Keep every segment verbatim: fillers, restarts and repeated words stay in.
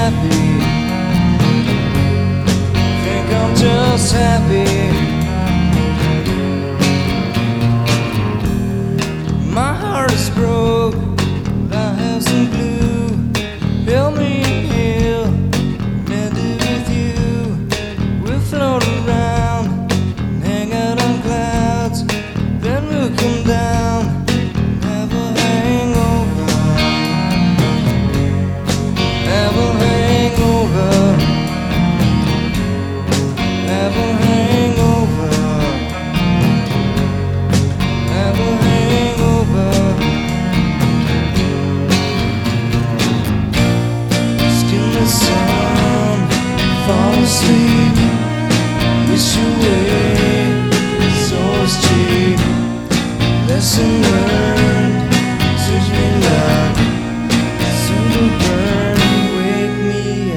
happy. Think I'm just happy. My heart is broke, but I have some glue. Help me heal, mend it with you. We'll float around, hang out on clouds, then we'll come down, have a hangover, have a hangover, have a hangover, have a hangover. Skin the sun, fall asleep, wish away, so it's cheap. Lesson learned, teach me love, soon to burn, wake me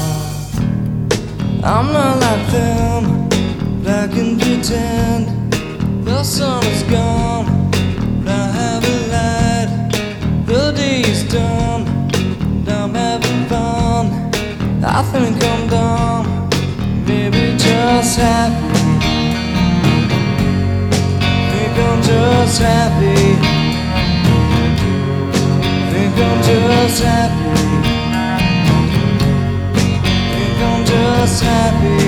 up. I'm not like them, but I can pretend. The sun is gone, but I haven't lied. The day is done, and I'm having fun. I think I'm dumb, maybe just happy. Think I'm just happy. Think I'm just happy. Think I'm just happy.